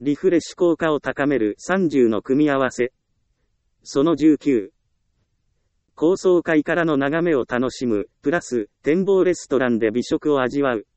リフレッシュ効果を高める30の組み合わせ。その19。高層階からの眺めを楽しむ、プラス、展望レストランで美食を味わう。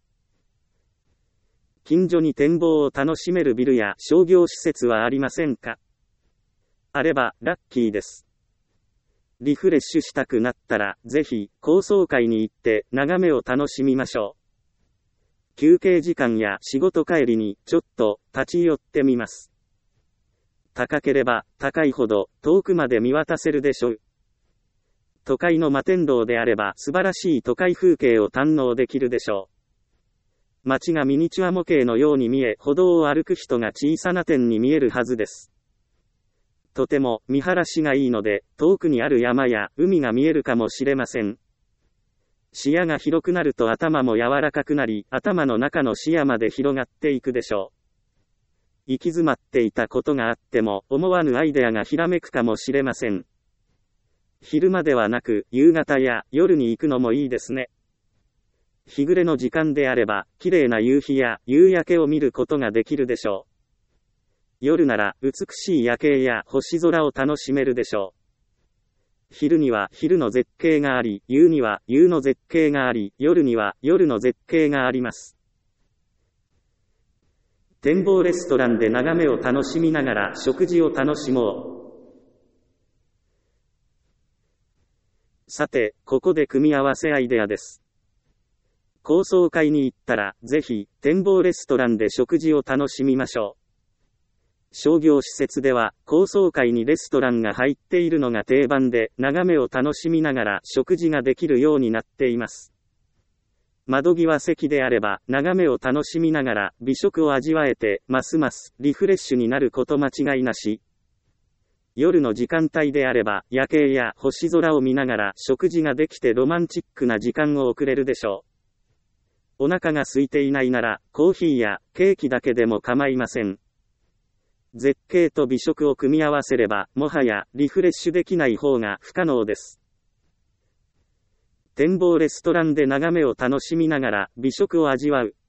近所に展望を楽しめるビルや商業施設はありませんか？あれば、ラッキーです。リフレッシュしたくなったら、ぜひ、高層階に行って、眺めを楽しみましょう。休憩時間や仕事帰りに、ちょっと、立ち寄ってみます。高ければ、高いほど、遠くまで見渡せるでしょう。都会の摩天楼であれば、素晴らしい都会風景を堪能できるでしょう。街がミニチュア模型のように見え、歩道を歩く人が小さな点に見えるはずです。とても見晴らしがいいので、遠くにある山や海が見えるかもしれません。視野が広くなると頭も柔らかくなり、頭の中の視野まで広がっていくでしょう。行き詰まっていたことがあっても、思わぬアイデアがひらめくかもしれません。昼間ではなく、夕方や夜に行くのもいいですね。日暮れの時間であれば、綺麗な夕日や夕焼けを見ることができるでしょう。夜なら、美しい夜景や星空を楽しめるでしょう。昼には昼の絶景があり、夕には夕の絶景があり、夜には夜の絶景があります。展望レストランで眺めを楽しみながら食事を楽しもう。さて、ここで組み合わせアイデアです。高層階に行ったら、ぜひ、展望レストランで食事を楽しみましょう。商業施設では、高層階にレストランが入っているのが定番で、眺めを楽しみながら食事ができるようになっています。窓際席であれば、眺めを楽しみながら美食を味わえて、ますますリフレッシュになること間違いなし。夜の時間帯であれば、夜景や星空を見ながら食事ができてロマンチックな時間を送れるでしょう。お腹が空いていないなら、コーヒーやケーキだけでも構いません。絶景と美食を組み合わせれば、もはやリフレッシュできない方が不可能です。展望レストランで眺めを楽しみながら美食を味わう。